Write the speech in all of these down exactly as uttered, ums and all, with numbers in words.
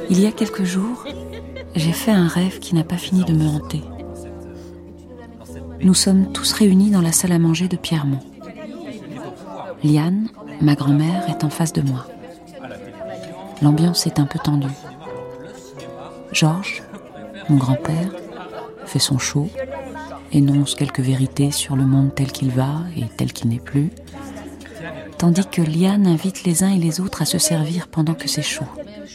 Il y a quelques jours, j'ai fait un rêve qui n'a pas fini de me hanter. Nous sommes tous réunis dans la salle à manger de Pierremont. Liane, ma grand-mère, est en face de moi. L'ambiance est un peu tendue. Georges, mon grand-père, fait son show, énonce quelques vérités sur le monde tel qu'il va et tel qu'il n'est plus, tandis que Liane invite les uns et les autres à se servir pendant que c'est chaud.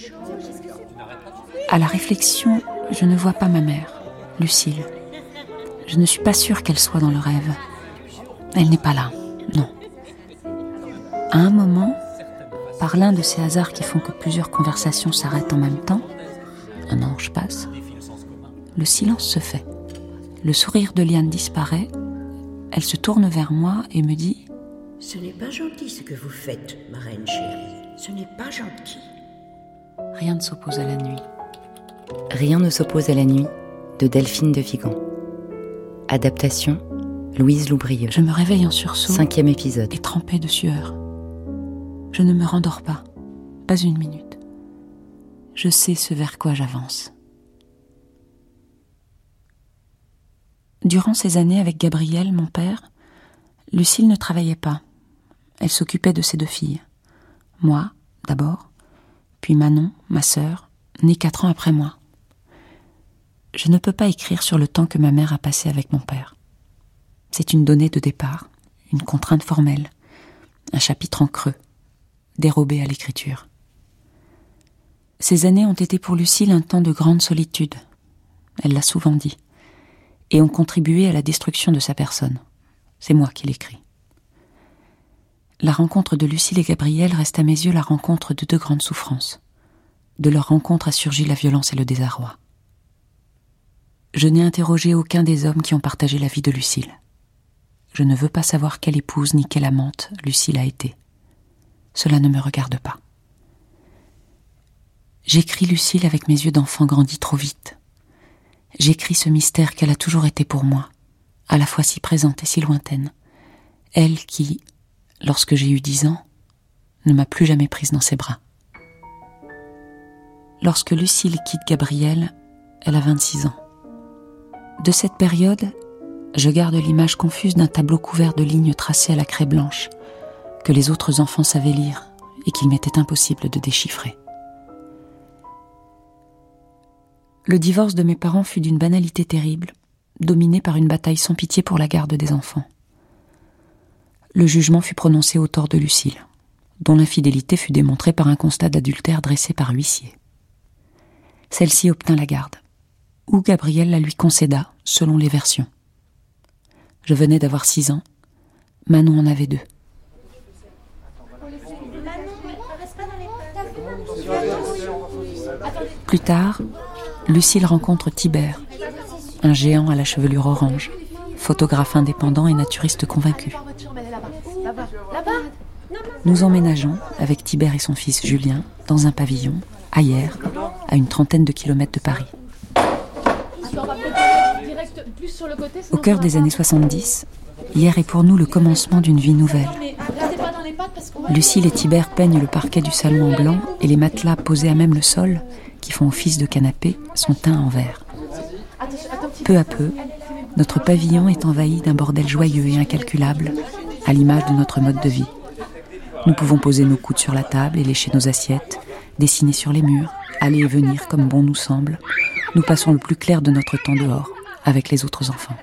À la réflexion, je ne vois pas ma mère, Lucille. Je ne suis pas sûre qu'elle soit dans le rêve. Elle n'est pas là, non. À un moment, par l'un de ces hasards qui font que plusieurs conversations s'arrêtent en même temps, un ange passe, le silence se fait. Le sourire de Liane disparaît, elle se tourne vers moi et me dit « Ce n'est pas gentil ce que vous faites, ma reine chérie. Ce n'est pas gentil. » Rien ne s'oppose à la nuit. Rien ne s'oppose à la nuit de Delphine de Vigan. Adaptation, Louise Loubrieux. Je me réveille en sursaut. Cinquième épisode. Et trempée de sueur. Je ne me rendors pas, pas une minute. Je sais ce vers quoi j'avance. Durant ces années avec Gabriel, mon père, Lucille ne travaillait pas. Elle s'occupait de ses deux filles. Moi, d'abord, puis Manon, ma sœur, née quatre ans après moi. Je ne peux pas écrire sur le temps que ma mère a passé avec mon père. C'est une donnée de départ, une contrainte formelle, un chapitre en creux, dérobé à l'écriture. Ces années ont été pour Lucille un temps de grande solitude, elle l'a souvent dit, et ont contribué à la destruction de sa personne. C'est moi qui l'écris. La rencontre de Lucille et Gabriel reste à mes yeux la rencontre de deux grandes souffrances. De leur rencontre a surgi la violence et le désarroi. Je n'ai interrogé aucun des hommes qui ont partagé la vie de Lucille. Je ne veux pas savoir quelle épouse ni quelle amante Lucille a été. Cela ne me regarde pas. J'écris Lucille avec mes yeux d'enfant grandis trop vite. J'écris ce mystère qu'elle a toujours été pour moi, à la fois si présente et si lointaine. Elle qui, lorsque j'ai eu dix ans, ne m'a plus jamais prise dans ses bras. Lorsque Lucille quitte Gabriel, elle a vingt-six ans. De cette période, je garde l'image confuse d'un tableau couvert de lignes tracées à la craie blanche, que les autres enfants savaient lire et qu'il m'était impossible de déchiffrer. Le divorce de mes parents fut d'une banalité terrible, dominé par une bataille sans pitié pour la garde des enfants. Le jugement fut prononcé au tort de Lucille, dont l'infidélité fut démontrée par un constat d'adultère dressé par huissier. Celle-ci obtint la garde, ou Gabriel la lui concéda, selon les versions. Je venais d'avoir six ans, Manon en avait deux. Plus tard, Lucille rencontre Tibère, un géant à la chevelure orange, photographe indépendant et naturiste convaincu. Nous emménageons, avec Tibère et son fils Julien, dans un pavillon, à Hyères, à une trentaine de kilomètres de Paris. Au cœur des années soixante-dix, Hyères est pour nous le commencement d'une vie nouvelle. Lucille et Tibère peignent le parquet du salon en blanc et les matelas posés à même le sol, qui font office de canapé, sont teints en vert. Peu à peu, notre pavillon est envahi d'un bordel joyeux et incalculable, à l'image de notre mode de vie. Nous pouvons poser nos coudes sur la table et lécher nos assiettes, dessiner sur les murs, aller et venir comme bon nous semble. Nous passons le plus clair de notre temps dehors, avec les autres enfants.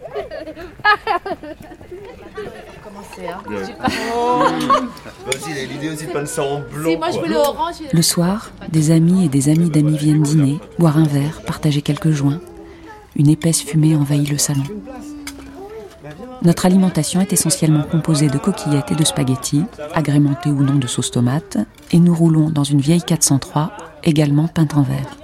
Le soir, des amis et des amis d'amis viennent dîner, boire un verre, partager quelques joints. Une épaisse fumée envahit le salon. Notre alimentation est essentiellement composée de coquillettes et de spaghettis, agrémentées ou non de sauce tomate, et nous roulons dans une vieille quatre cent trois, également peinte en vert.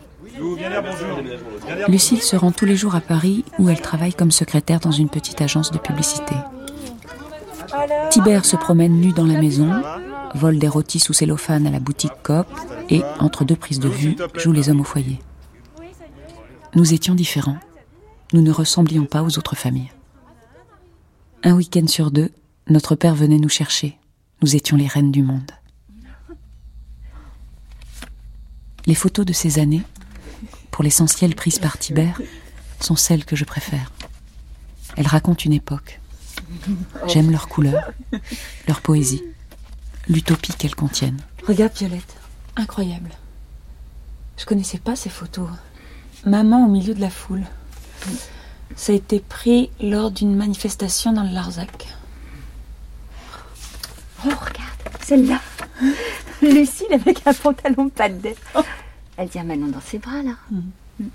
Lucille se rend tous les jours à Paris, où elle travaille comme secrétaire dans une petite agence de publicité. Tibère se promène nu dans la maison, vole des rôtis sous cellophane à la boutique Coop et, entre deux prises de vue, joue les hommes au foyer. Nous étions différents. Nous ne ressemblions pas aux autres familles. Un week-end sur deux, notre père venait nous chercher. Nous étions les reines du monde. Les photos de ces années, pour l'essentiel prises par Tibère, sont celles que je préfère. Elles racontent une époque. J'aime leur couleur, leur poésie, l'utopie qu'elles contiennent. Regarde Violette, incroyable. Je connaissais pas ces photos. Maman au milieu de la foule. Ça a été pris lors d'une manifestation dans le Larzac. Oh, regarde, celle-là. Lucille avec un pantalon padet. Elle tient Manon dans ses bras, là. Mm. Mm.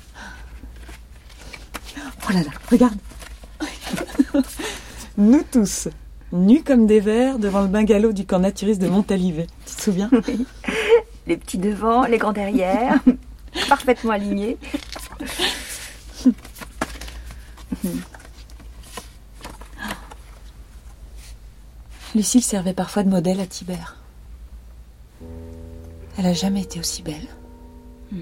Oh là là, regarde. Nous tous, nus comme des vers devant le bungalow du camp naturiste de Montalivet. Tu te souviens? Oui. Les petits devant, les grands derrière, parfaitement alignés. Lucille servait parfois de modèle à Tibère. Elle a jamais été aussi belle. Hmm.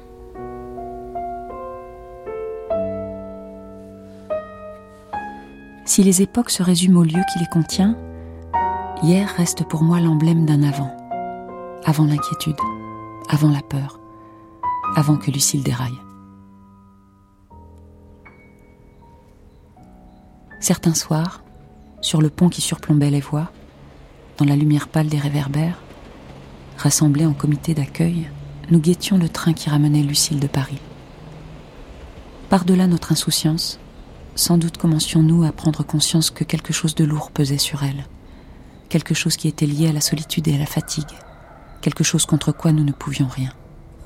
Si les époques se résument au lieu qui les contient, hier reste pour moi l'emblème d'un avant. Avant l'inquiétude, avant la peur, avant que Lucille déraille. Certains soirs, sur le pont qui surplombait les voies, dans la lumière pâle des réverbères, rassemblés en comité d'accueil, nous guettions le train qui ramenait Lucille de Paris. Par-delà notre insouciance, sans doute commencions-nous à prendre conscience que quelque chose de lourd pesait sur elle, quelque chose qui était lié à la solitude et à la fatigue, quelque chose contre quoi nous ne pouvions rien.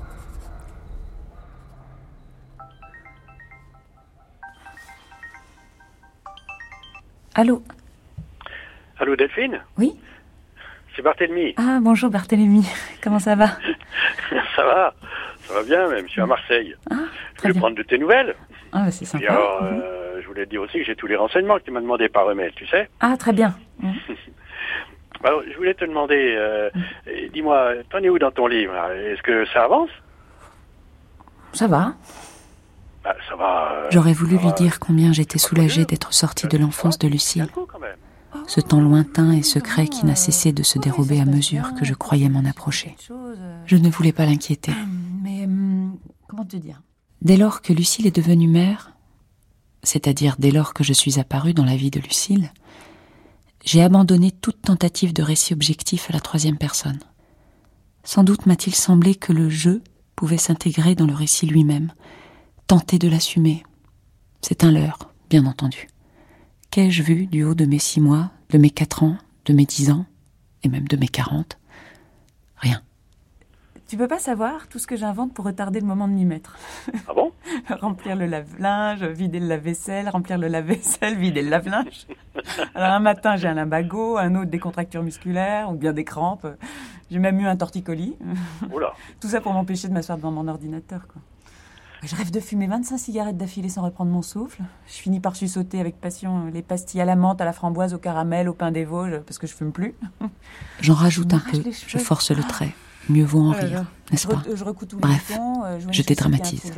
Allô? Allô Delphine? Oui? C'est Barthélemy. Ah, bonjour Barthélemy, comment ça va? Ça va, ça va bien même, je suis à Marseille. Ah, je voulais bien. prendre de tes nouvelles. Ah, bah, c'est sympa. Et alors, euh, je voulais te dire aussi que j'ai tous les renseignements que tu m'as demandé par email, tu sais. Ah, très bien. Mmh. Alors, je voulais te demander, euh, mmh. dis-moi, t'en es où dans ton livre? Est-ce que ça avance? Ça va. Bah, ça va. Euh, J'aurais voulu lui va, dire combien j'étais soulagée d'être sortie de l'enfance de Lucille. Ce temps lointain et secret qui n'a cessé de se dérober à mesure que je croyais m'en approcher. Je ne voulais pas l'inquiéter. Mais, comment te dire? Dès lors que Lucille est devenue mère, c'est-à-dire dès lors que je suis apparue dans la vie de Lucille, j'ai abandonné toute tentative de récit objectif à la troisième personne. Sans doute m'a-t-il semblé que le « je » pouvait s'intégrer dans le récit lui-même, tenter de l'assumer. C'est un leurre, bien entendu. Qu'ai-je vu du haut de mes six mois, de mes quatre ans, de mes dix ans, et même de mes quarante? Rien. Tu peux pas savoir tout ce que j'invente pour retarder le moment de m'y mettre. Ah bon? Remplir le lave-linge, vider le lave-vaisselle, remplir le lave-vaisselle, vider le lave-linge. Alors un matin, j'ai un lumbago, un autre des contractures musculaires, ou bien des crampes. J'ai même eu un torticolis. Oula. Tout ça pour m'empêcher de m'asseoir devant mon ordinateur, quoi. Je rêve de fumer vingt-cinq cigarettes d'affilée sans reprendre mon souffle. Je finis par sursauter avec passion les pastilles à la menthe, à la framboise, au caramel, au pain des Vosges, parce que je fume plus. J'en rajoute un peu, je force le trait. Mieux vaut en rire, n'est-ce pas? Je recoue tous les Bref, boutons, je, je dédramatise.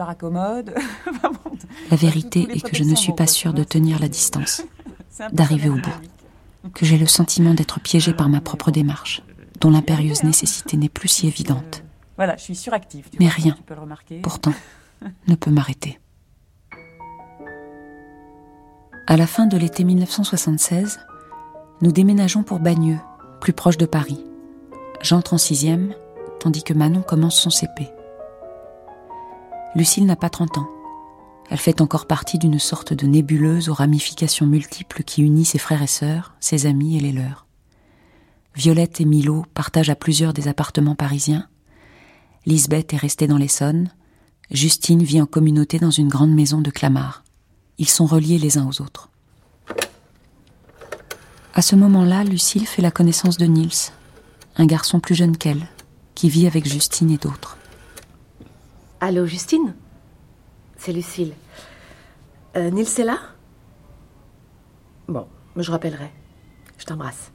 La vérité est que je ne suis pas sûre de tenir la distance, d'arriver au bout, que j'ai le sentiment d'être piégée par ma propre démarche, dont l'impérieuse nécessité n'est plus si évidente. Voilà, je suis suractive. Mais rien, pourtant, ne peut m'arrêter. À la fin de l'été mille neuf cent soixante-seize, nous déménageons pour Bagneux, plus proche de Paris. J'entre en sixième, tandis que Manon commence son C P. Lucille n'a pas trente ans. Elle fait encore partie d'une sorte de nébuleuse aux ramifications multiples qui unit ses frères et sœurs, ses amis et les leurs. Violette et Milo partagent à plusieurs des appartements parisiens. Lisbeth est restée dans l'Essonne. Justine vit en communauté dans une grande maison de Clamart. Ils sont reliés les uns aux autres. À ce moment-là, Lucille fait la connaissance de Nils, un garçon plus jeune qu'elle, qui vit avec Justine et d'autres. Allô, Justine? C'est Lucille. Euh, Nils est là? Bon, je rappellerai. Je t'embrasse.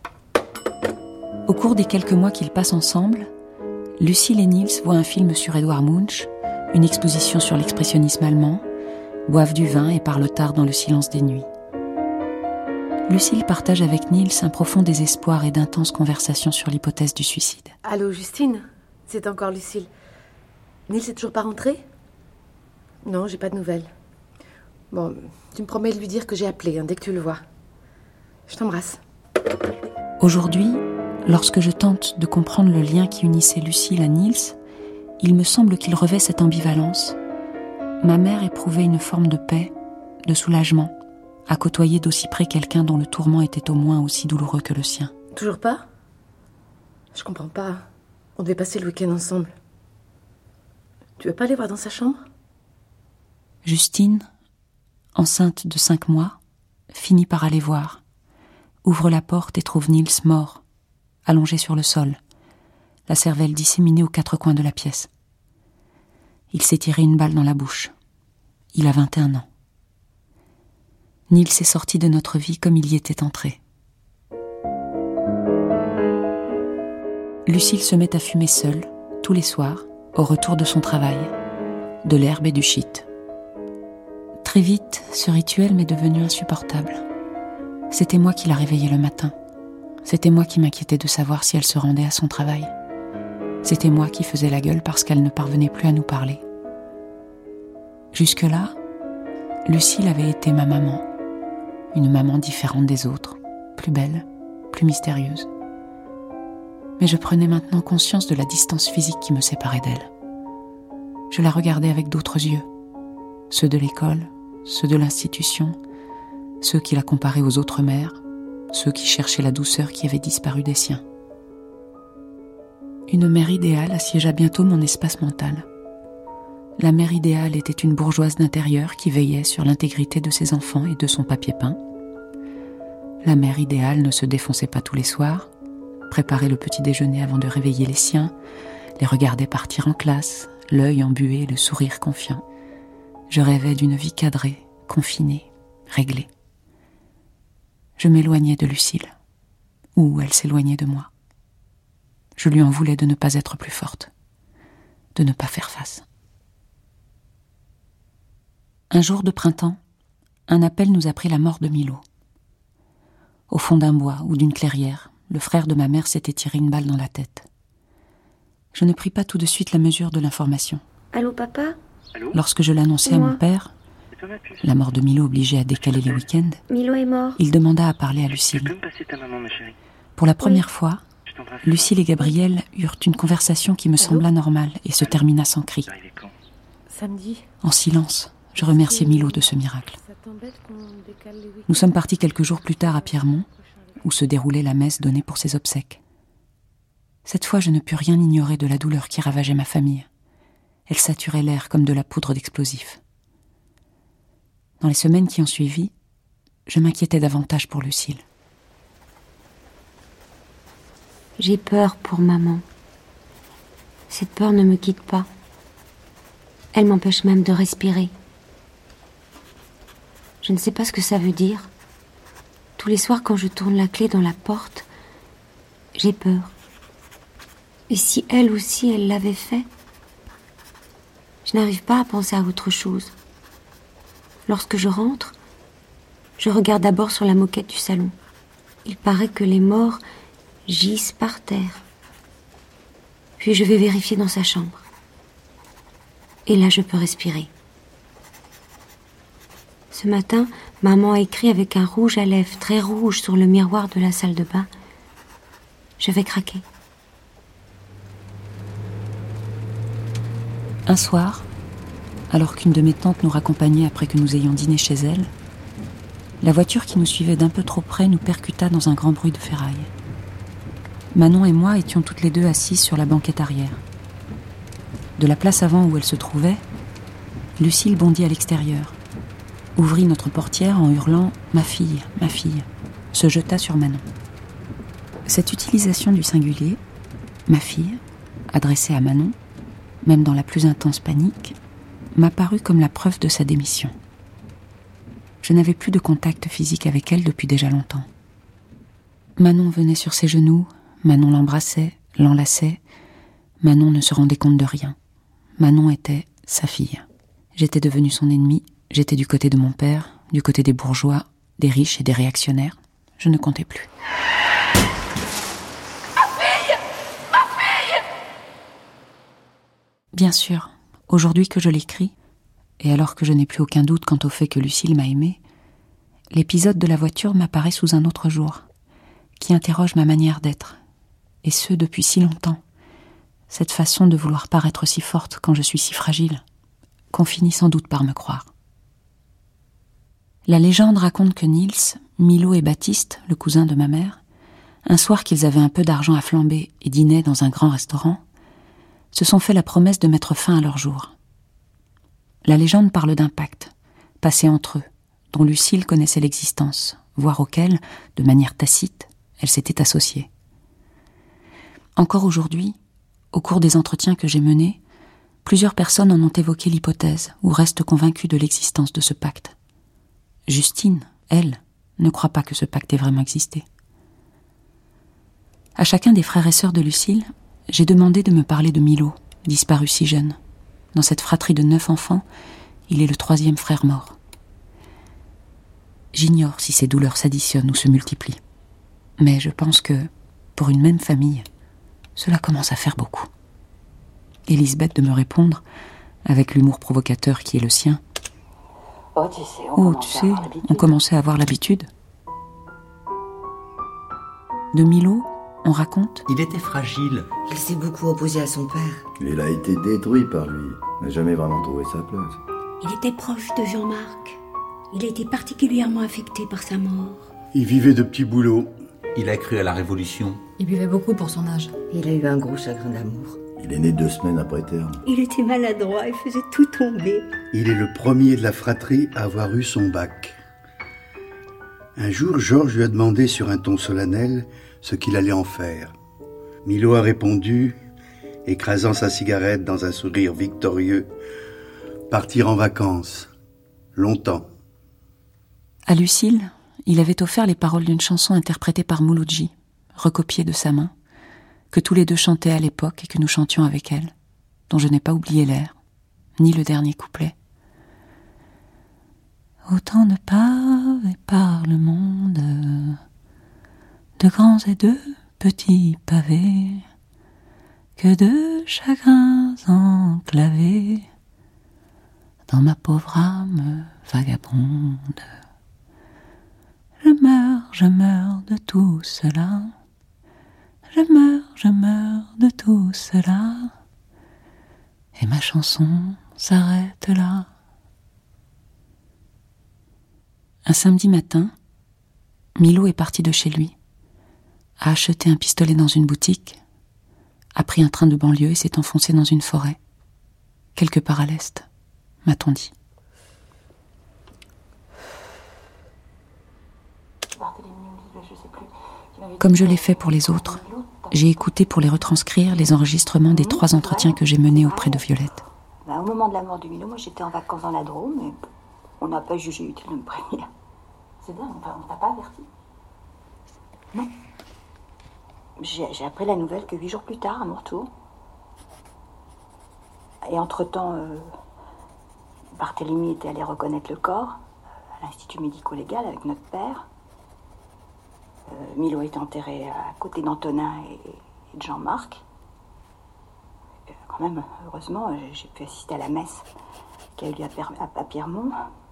Au cours des quelques mois qu'ils passent ensemble, Lucille et Nils voient un film sur Edvard Munch, une exposition sur l'expressionnisme allemand, boivent du vin et parlent tard dans le silence des nuits. Lucille partage avec Nils un profond désespoir et d'intenses conversations sur l'hypothèse du suicide. Allô, Justine? C'est encore Lucille. Nils est toujours pas rentré? Non, j'ai pas de nouvelles. Bon, tu me promets de lui dire que j'ai appelé, hein, dès que tu le vois. Je t'embrasse. Aujourd'hui, lorsque je tente de comprendre le lien qui unissait Lucille à Nils, il me semble qu'il revêt cette ambivalence. Ma mère éprouvait une forme de paix, de soulagement, à côtoyer d'aussi près quelqu'un dont le tourment était au moins aussi douloureux que le sien. Toujours pas? Je comprends pas. On devait passer le week-end ensemble. Tu veux pas aller voir dans sa chambre? Justine, enceinte de cinq mois, finit par aller voir, ouvre la porte et trouve Nils mort, allongé sur le sol, la cervelle disséminée aux quatre coins de la pièce. Il s'est tiré une balle dans la bouche. Il a vingt et un ans. Nils est sorti de notre vie comme il y était entré. Lucille se met à fumer seule, tous les soirs, au retour de son travail, de l'herbe et du shit. Très vite, ce rituel m'est devenu insupportable. C'était moi qui la réveillais le matin. C'était moi qui m'inquiétais de savoir si elle se rendait à son travail. C'était moi qui faisais la gueule parce qu'elle ne parvenait plus à nous parler. Jusque-là, Lucille avait été ma maman. Une maman différente des autres, plus belle, plus mystérieuse. Mais je prenais maintenant conscience de la distance physique qui me séparait d'elle. Je la regardais avec d'autres yeux, ceux de l'école, ceux de l'institution, ceux qui la comparaient aux autres mères, ceux qui cherchaient la douceur qui avait disparu des siens. Une mère idéale assiégea bientôt mon espace mental. La mère idéale était une bourgeoise d'intérieur qui veillait sur l'intégrité de ses enfants et de son papier peint. La mère idéale ne se défonçait pas tous les soirs, préparait le petit déjeuner avant de réveiller les siens, les regardait partir en classe, l'œil embué, le sourire confiant. Je rêvais d'une vie cadrée, confinée, réglée. Je m'éloignais de Lucille, ou elle s'éloignait de moi. Je lui en voulais de ne pas être plus forte, de ne pas faire face. Un jour de printemps, un appel nous apprit la mort de Milo. Au fond d'un bois ou d'une clairière, le frère de ma mère s'était tiré une balle dans la tête. Je ne pris pas tout de suite la mesure de l'information. Allô, papa? Allô? Lorsque je l'annonçai à mon père, la mort de Milo obligeait à décaler les week-ends, Milo est mort. il demanda à parler à Tu Lucille. peux me passer ta maman, ma chérie? Pour la première fois, Je t'embrasse. Lucille et Gabriel eurent une conversation qui me sembla normale et se termina sans cri. Tu vas arriver quand? Samedi. En silence, je remerciai Milo de ce miracle. Ça t'embête qu'on décale les week-ends? Nous sommes partis quelques jours plus tard à Pierremont, où se déroulait la messe donnée pour ses obsèques. Cette fois, je ne pus rien ignorer de la douleur qui ravageait ma famille. Elle saturait l'air comme de la poudre d'explosifs. Dans les semaines qui ont suivi, je m'inquiétais davantage pour Lucille. J'ai peur pour maman. Cette peur ne me quitte pas. Elle m'empêche même de respirer. Je ne sais pas ce que ça veut dire. Tous les soirs, quand je tourne la clé dans la porte, j'ai peur. Et si elle aussi, elle l'avait fait? Je n'arrive pas à penser à autre chose. Lorsque je rentre, je regarde d'abord sur la moquette du salon. Il paraît que les morts gisent par terre. Puis je vais vérifier dans sa chambre. Et là, je peux respirer. Ce matin, maman a écrit avec un rouge à lèvres très rouge sur le miroir de la salle de bain. Je vais craquer. Un soir, alors qu'une de mes tantes nous raccompagnait après que nous ayons dîné chez elle, la voiture qui nous suivait d'un peu trop près nous percuta dans un grand bruit de ferraille. Manon et moi étions toutes les deux assises sur la banquette arrière. De la place avant où elle se trouvait, Lucille bondit à l'extérieur, ouvrit notre portière en hurlant « Ma fille, ma fille », se jeta sur Manon. Cette utilisation du singulier, « ma fille », adressée à Manon, même dans la plus intense panique, m'apparut comme la preuve de sa démission. Je n'avais plus de contact physique avec elle depuis déjà longtemps. Manon venait sur ses genoux, Manon l'embrassait, l'enlaçait. Manon ne se rendait compte de rien. Manon était sa fille. J'étais devenue son ennemie, j'étais du côté de mon père, du côté des bourgeois, des riches et des réactionnaires. Je ne comptais plus. « Ma fille ! Ma fille !» Bien sûr, aujourd'hui que je l'écris, et alors que je n'ai plus aucun doute quant au fait que Lucille m'a aimée, l'épisode de la voiture m'apparaît sous un autre jour, qui interroge ma manière d'être, et ce depuis si longtemps, cette façon de vouloir paraître si forte quand je suis si fragile, qu'on finit sans doute par me croire. La légende raconte que Niels, Milo et Baptiste, le cousin de ma mère, un soir qu'ils avaient un peu d'argent à flamber et dînaient dans un grand restaurant, se sont fait la promesse de mettre fin à leur jour. La légende parle d'un pacte, passé entre eux, dont Lucille connaissait l'existence, voire auquel, de manière tacite, elle s'était associée. Encore aujourd'hui, au cours des entretiens que j'ai menés, plusieurs personnes en ont évoqué l'hypothèse ou restent convaincues de l'existence de ce pacte. Justine, elle, ne croit pas que ce pacte ait vraiment existé. À chacun des frères et sœurs de Lucille, j'ai demandé de me parler de Milo, disparu si jeune. Dans cette fratrie de neuf enfants, il est le troisième frère mort. J'ignore si ces douleurs s'additionnent ou se multiplient. Mais je pense que, pour une même famille, cela commence à faire beaucoup. Elisabeth de me répondre, avec l'humour provocateur qui est le sien. Oh, tu sais, on, oh, commence tu à sais, avoir l'habitude. on commençait à avoir l'habitude. De Milo, on raconte. Il était fragile. Il s'est beaucoup opposé à son père. Il a été détruit par lui. Il n'a jamais vraiment trouvé sa place. Il était proche de Jean-Marc. Il a été particulièrement affecté par sa mort. Il vivait de petits boulots. Il a cru à la Révolution. Il buvait beaucoup pour son âge. Il a eu un gros chagrin d'amour. Il est né deux semaines après terme. Il était maladroit et faisait tout tomber. Il est le premier de la fratrie à avoir eu son bac. Un jour, Georges lui a demandé sur un ton solennel ce qu'il allait en faire. Milo a répondu, écrasant sa cigarette dans un sourire victorieux, « Partir en vacances. Longtemps. » À Lucille, il avait offert les paroles d'une chanson interprétée par Mouloudji, recopiée de sa main, que tous les deux chantaient à l'époque et que nous chantions avec elle, dont je n'ai pas oublié l'air, ni le dernier couplet. Autant de pavés par le monde, de grands et de petits pavés, que de chagrins enclavés dans ma pauvre âme vagabonde. Je meurs, je meurs de tout cela, je meurs, je meurs de tout cela, et ma chanson s'arrête là. Un samedi matin, Milo est parti de chez lui, a acheté un pistolet dans une boutique, a pris un train de banlieue et s'est enfoncé dans une forêt, quelque part à l'est, m'a-t-on dit. Comme je l'ai fait pour les autres, j'ai écouté pour les retranscrire les enregistrements des trois entretiens que j'ai menés auprès de Violette. Bah, au moment de la mort de Milo, moi j'étais en vacances dans la Drôme, mais on n'a pas jugé utile de me prévenir. C'est bien, on t'a pas averti? Non. J'ai, j'ai appris la nouvelle que huit jours plus tard, à mon retour. Et entre-temps, euh, Barthélemy était allé reconnaître le corps à l'Institut médico-légal avec notre père. Euh, Milo était enterré à côté d'Antonin et, et de Jean-Marc. Et quand même, heureusement, j'ai pu assister à la messe qui a eu lieu à, per- à, à Pierremont.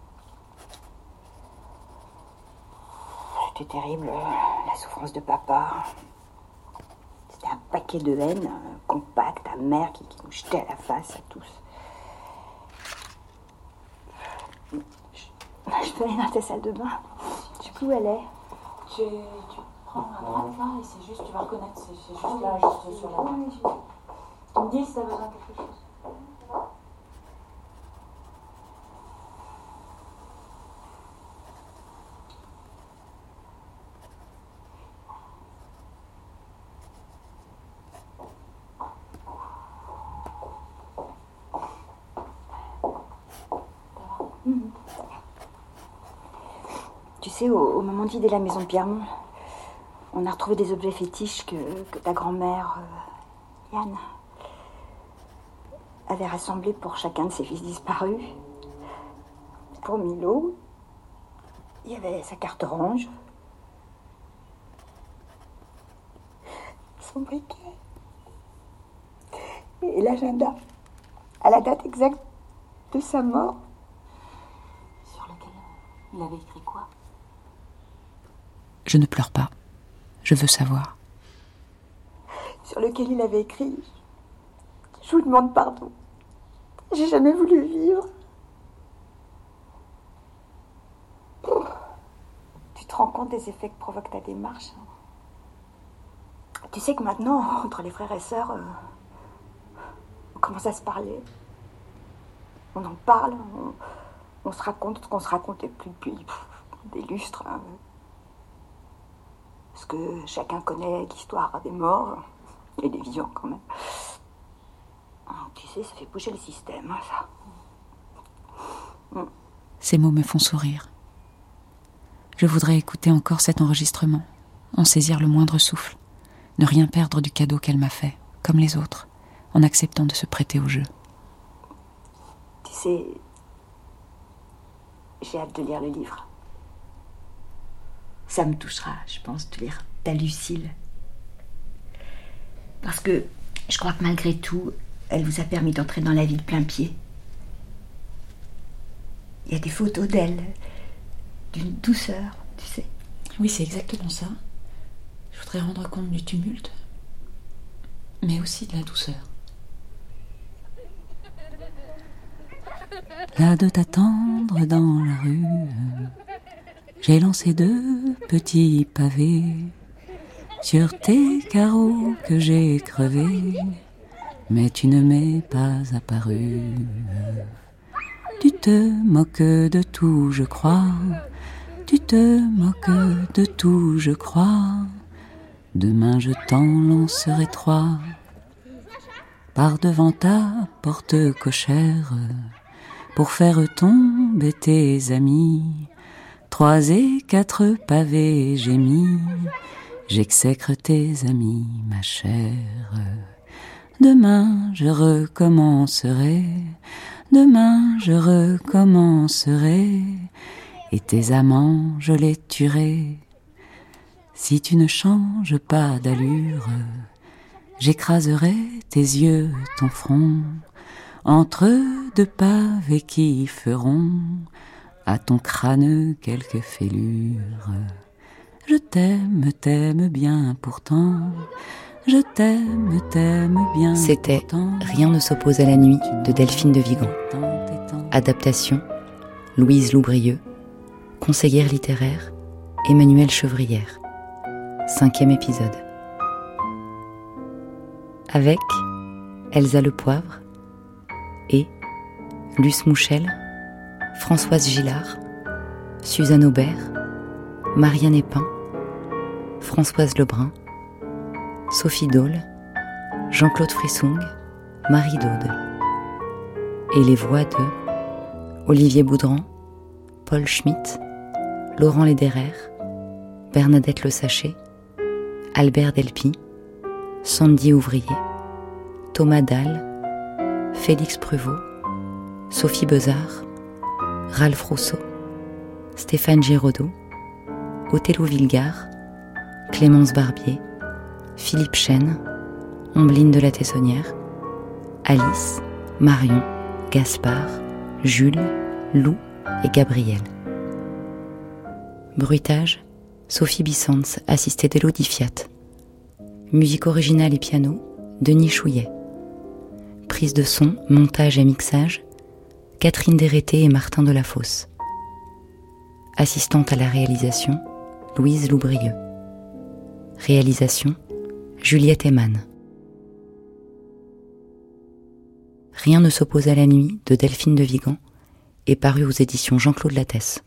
C'était terrible, la souffrance de papa. C'était un paquet de haine, compact, amer, qui, qui nous jetait à la face à tous. Je, je peux aller dans ta salle de bain. Je sais plus où elle est. Tu, tu prends à droite là et c'est juste, tu vas reconnaître, c'est, c'est juste là, juste sur la droite. Tu me dis si t'as besoin de quelque chose. Mmh. Tu sais, au, au moment de vider la maison de Pierremont, on a retrouvé des objets fétiches que, que ta grand-mère, euh, Yann, avait rassemblés pour chacun de ses fils disparus. Pour Milo, il y avait sa carte orange, son briquet et l'agenda. à la date exacte de sa mort. Sur lequel il avait écrit quoi? Je ne pleure pas. Je veux savoir. Sur lequel il avait écrit « Je vous demande pardon. J'ai jamais voulu vivre. » Tu te rends compte des effets que provoque ta démarche? Tu sais que maintenant, entre les frères et sœurs, euh, on commence à se parler. On en parle, on, on se raconte ce qu'on se racontait plus depuis pff, des lustres. Hein. Parce que chacun connaît l'histoire des morts et des vivants quand même. Tu sais, ça fait bouger le système, hein, ça. Mm. Ces mots me font sourire. Je voudrais écouter encore cet enregistrement, en saisir le moindre souffle, ne rien perdre du cadeau qu'elle m'a fait, comme les autres, en acceptant de se prêter au jeu. Tu sais, j'ai hâte de lire le livre. Ça me touchera, je pense, de lire ta Lucille. Parce que je crois que malgré tout, elle vous a permis d'entrer dans la vie de plein pied. Il y a des photos d'elle, d'une douceur, tu sais. Oui, c'est exactement ça. Je voudrais rendre compte du tumulte, mais aussi de la douceur. Là de t'attendre dans la rue, j'ai lancé deux petits pavés sur tes carreaux que j'ai crevés, mais tu ne m'es pas apparu. Tu te moques de tout, je crois. Tu te moques de tout, je crois. Demain je t'en lancerai trois par devant ta porte cochère pour faire tomber tes amis. Trois et quatre pavés j'ai mis, j'exècre tes amis, ma chère. Demain je recommencerai, demain je recommencerai, et tes amants je les tuerai. Si tu ne changes pas d'allure, j'écraserai tes yeux, ton front, entre deux pavés qui feront à ton crâne quelques fêlures. Je t'aime, t'aime bien pourtant, je t'aime, t'aime bien. C'était pourtant. Rien ne s'oppose à la nuit de Delphine de Vigan. Adaptation, Louise Loubrieux. Conseillère littéraire, Emmanuelle Chevrière. Cinquième épisode. Avec Elsa Le Poivre et Luce Mouchel, Françoise Gillard, Suzanne Aubert, Marianne Epin, Françoise Lebrun, Sophie Dole, Jean-Claude Frissung, Marie Daude. Et les voix de Olivier Boudran, Paul Schmitt, Laurent Lederer, Bernadette Le Sachet, Albert Delpy, Sandy Ouvrier, Thomas Dalle, Félix Pruvot, Sophie Bezard, Ralph Rousseau, Stéphane Giraudot, Othello Villegard, Clémence Barbier, Philippe Chêne, Ombline de la Tessonnière, Alice, Marion, Gaspard, Jules, Lou et Gabriel. Bruitage, Sophie Bissans, assistée d'Élodie Fiat. Musique originale et piano, Denis Chouillet. Prise de son, montage et mixage, Catherine Dérété et Martin Delafosse. Assistante à la réalisation, Louise Loubrieux. Réalisation, Juliette Eman. Rien ne s'oppose à la nuit de Delphine de Vigan est paru aux éditions Jean-Claude Lattès.